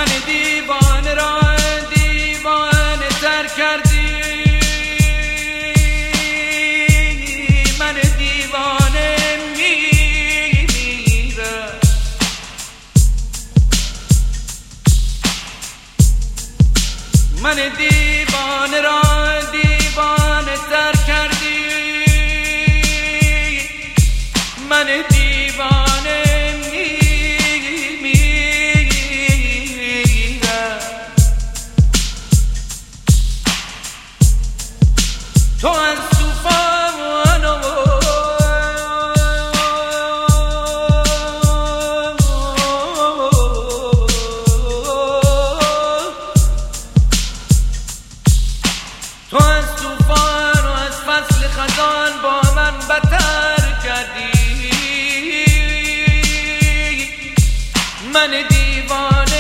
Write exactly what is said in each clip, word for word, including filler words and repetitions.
من دیوانه را دیوانه تر کردی، من دیوانه میمیرم. من دیوانه را دیوانه تر کردی، من دیوانه تو از طوفان و تو از طوفان و از فصل خزان با من بدتر کردی، من دیوانه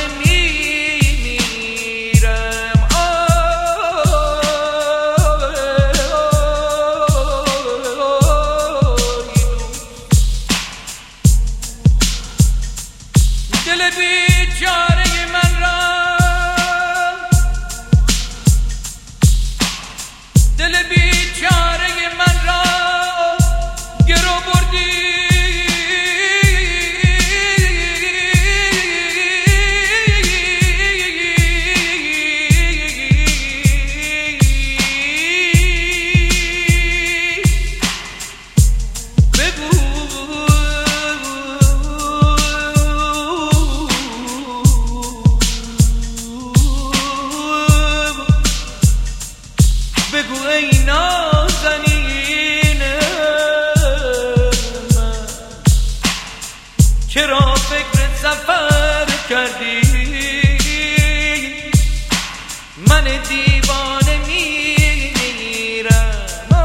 دل بیچاره من را، دل بیچاره من را گرو بردی، بگو ای نازنین من چرا فکر سفر کردی، من دیوانه میمیرم.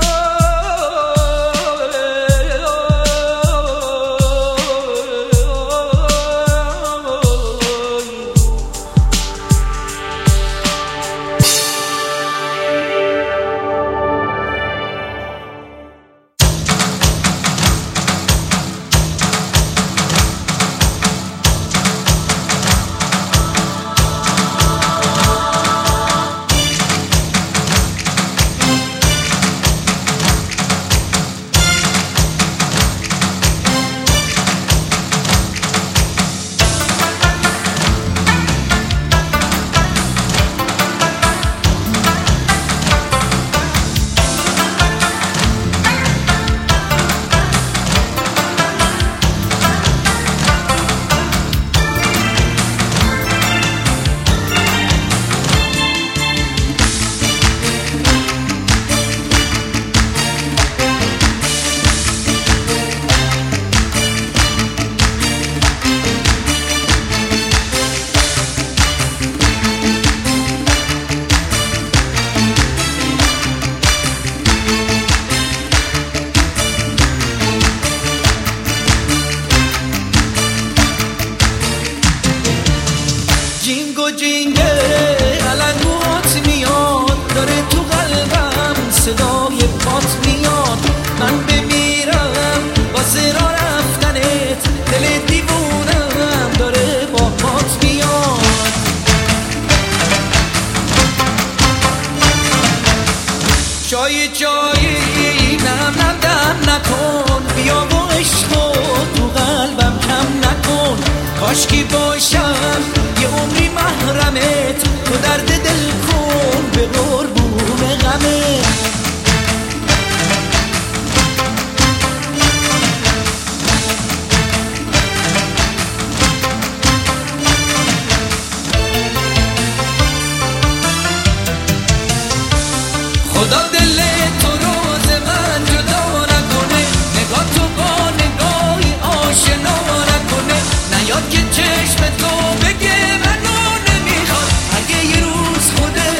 جینگو جینگه علنگوات میاد، داره تو قلبم صدای پات میاد. من بمیرم واسه را رفتنت، دل دیوونم داره با پات میاد. چای چایی نم نم دم نکن، بیا و عشقو تو قلبم کم نکن. کاشکی باشم یه عمری محرمت، تو درد دل کن به قربون غمت. خدا دل تو رو ز من جدا نکنه، نگاه تو با نگاهی آشنا نکنه. نیاد که چشم تو بگه منو نمیخواد، اگه یه روز خودت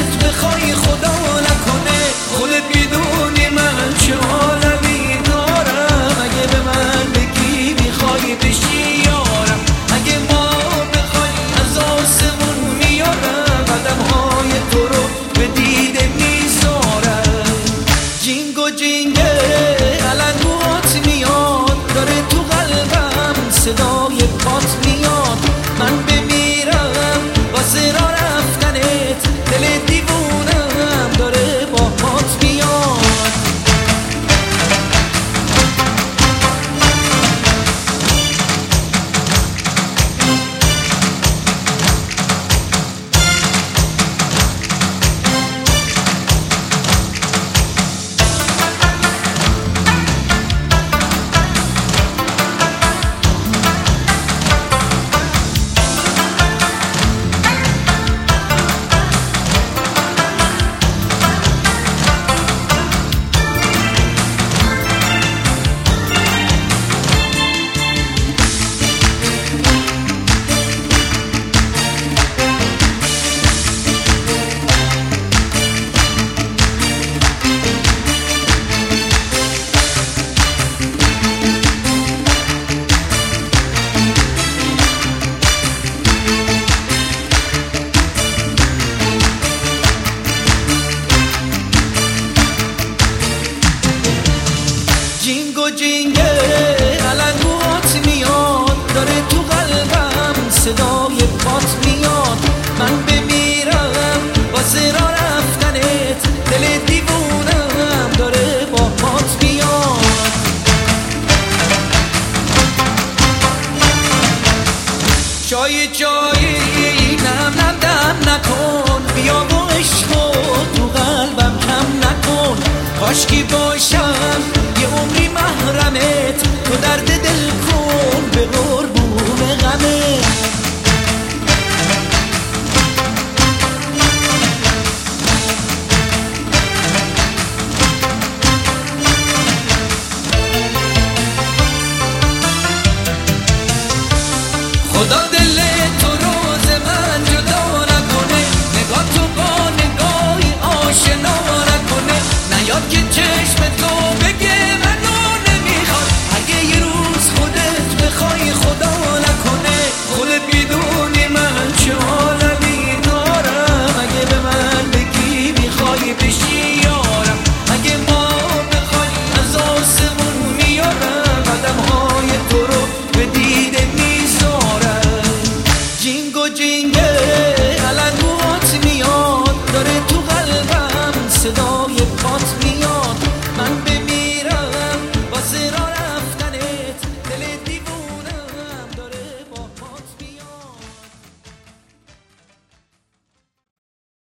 کاشکی با